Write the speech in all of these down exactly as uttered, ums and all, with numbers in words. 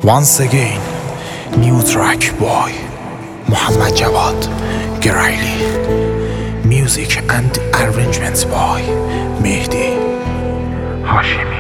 Once again, new track by Muhammad Jawad Geraili. Music and arrangements by Mehdi Hashimi.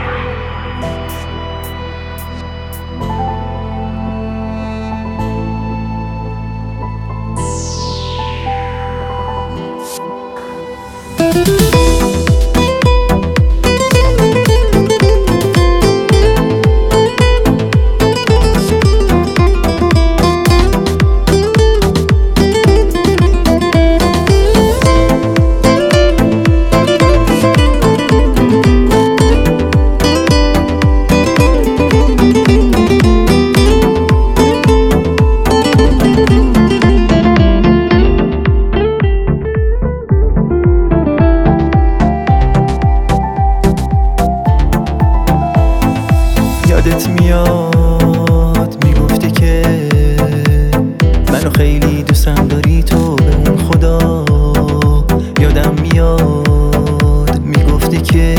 یادت میاد میگفتی که منو خیلی دوستم داری تو به اون خدا. یادم میاد میگفتی که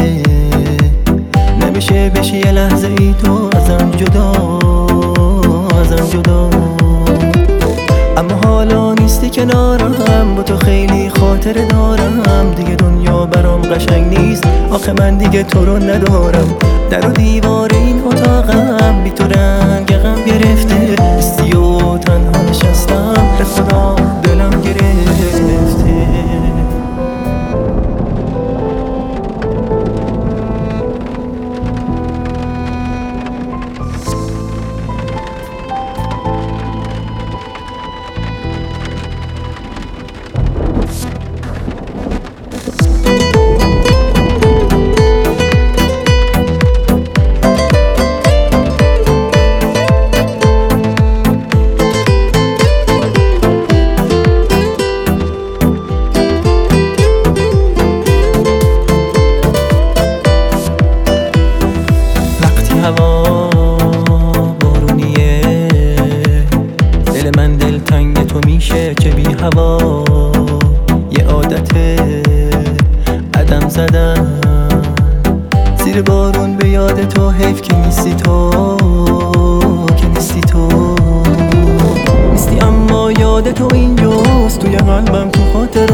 نمیشه بشی یه لحظه ای تو ازم جدا ازم جدا. اما حالا نیستی کنارم، با تو خیلی خاطر دارم. دیگه دنیا برام قشنگ نیست، آخه من دیگه تو رو ندارم. در و دیوار این اتاقم بی تو رنگ غم گرفته. استی و تنها نشستم، به خدا دلم گرفته. هوا بارونیه، دل من دل تنگ تو میشه که بی هوا. یه عادته قدم زدن زیر بارون به یاد تو. حیف که نیستی تو، که نیستی تو نیستی، اما یاد تو اینجاست توی قلبم، تو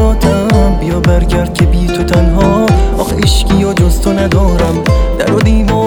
خاطراتم. بیا برگرد که بی تو تنها، آخه عشقی و جز تو ندارم. در و دیوار